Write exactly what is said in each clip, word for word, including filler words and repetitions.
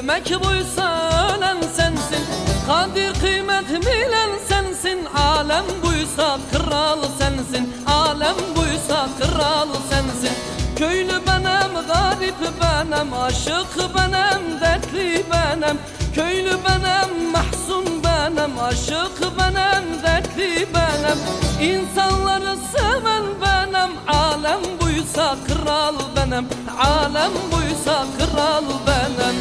Sevmek buysa ölen sensin, kadir kıymet bilen sensin. Alem buysa kral sensin, alem buysa kral sensin. Köylü benem, garip benem, aşık benem, dertli benem. Köylü benem, mahzun benem, aşık benem, dertli benem. İnsanları seven benem, alem buysa kral benem, alem buysa kral benem.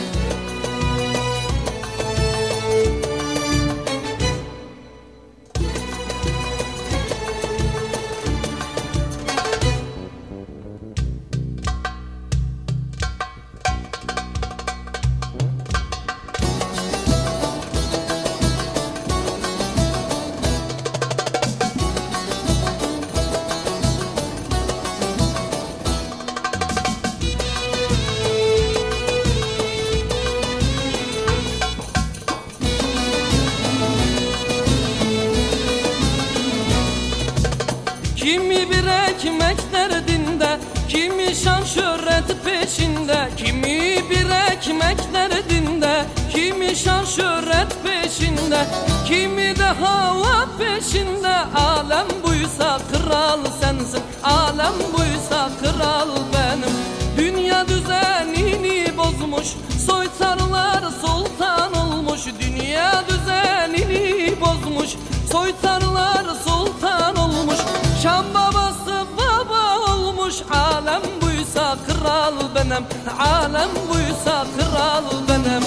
Kimi bir ekmek derdinde, kimi şan şöhret peşinde. Kimi bir ekmek derdinde, kimi şan şöhret peşinde. Kimi de hava peşinde. Alem buysa kral sensin, alem buysa kral benim. Dünya düzenini bozmuş, soytarlar sultan olmuş. Dünya düzenini bozmuş, soytarlar sultan olmuş. Şam babası baba olmuş. Alem buysa kral benim, alem buysa kral benim.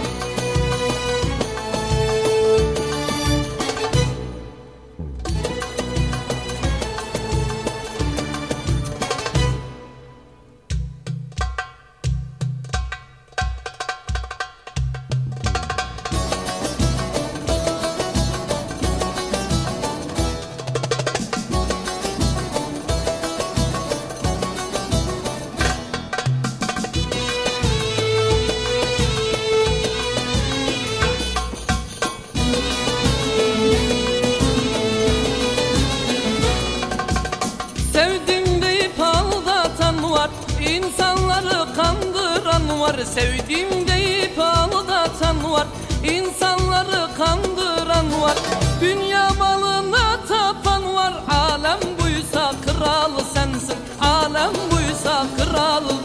Sevdim deyip aldatan var, insanları kandıran var. Sevdim deyip aldatan var, insanları kandıran var. Dünya malına tapan var. Alem buysa kral sensin, alem buysa kral